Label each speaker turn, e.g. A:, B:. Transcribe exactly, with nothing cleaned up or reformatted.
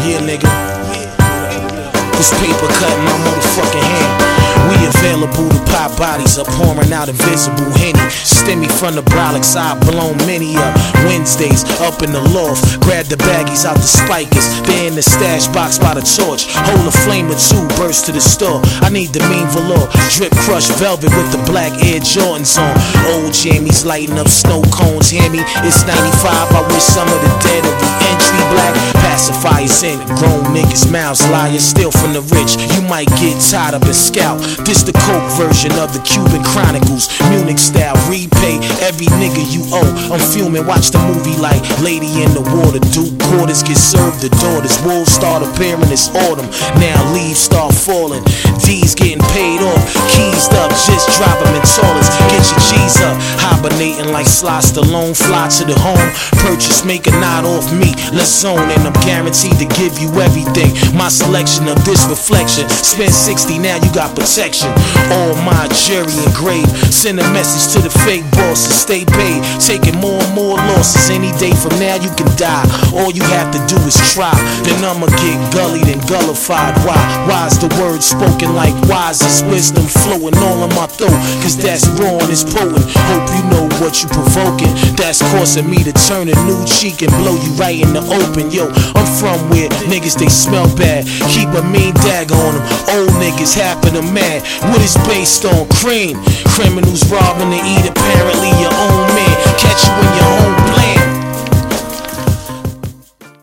A: Yeah, nigga. This paper cut in my motherfucking hand. We available to pop bodies up, pouring out invisible Henny. Stemmy from the Brolics, I blown many up. Wednesdays, up in the loft, grab the baggies out the spikers. They in the stash box by the torch. Hold a flame or two, burst to the store. I need the mean velour, drip crush velvet with the black Air Jordans on. Old jammies lighting up snow cones, hear me? It's ninety-five, I wish some of the dead of the entry black. Pacifiers in, grown niggas mouths, liars steal from the rich. You might get tied up and scalp. This the coke version of the Cuban Chronicles, Munich style, repay every nigga you owe. I'm fuming, watch the movie like Lady in the Water. Duke quarters get served the daughters. Wolves start appearing this autumn. Now leaves start falling. D's getting paid off, keys up, just drop them in toilets. Get your G's up, hibernating like Sly Stallone. Fly to the home, purchase, make a knot off me. Let's zone, and I'm guaranteed to give you everything. My selection of this reflection. Spend sixty, now you got protection. All my jury engraved. Send a message to the fake bosses. Stay paid, taking more and more losses. Any day from now you can die. All you have to do is try. Then I'ma get gullied and gullified. Why? Why's the word spoken like wise is wisdom flowing all in my throat? Cause that's raw and it's potent. Hope you know what you provoking. That's causing me to turn a new cheek and blow you right in the open. Yo, I'm from where niggas they smell bad. Keep a mean dagger on them. Old niggas happen to mad. What is based on? Cream. Criminals robbing to eat, apparently your own man. Catch you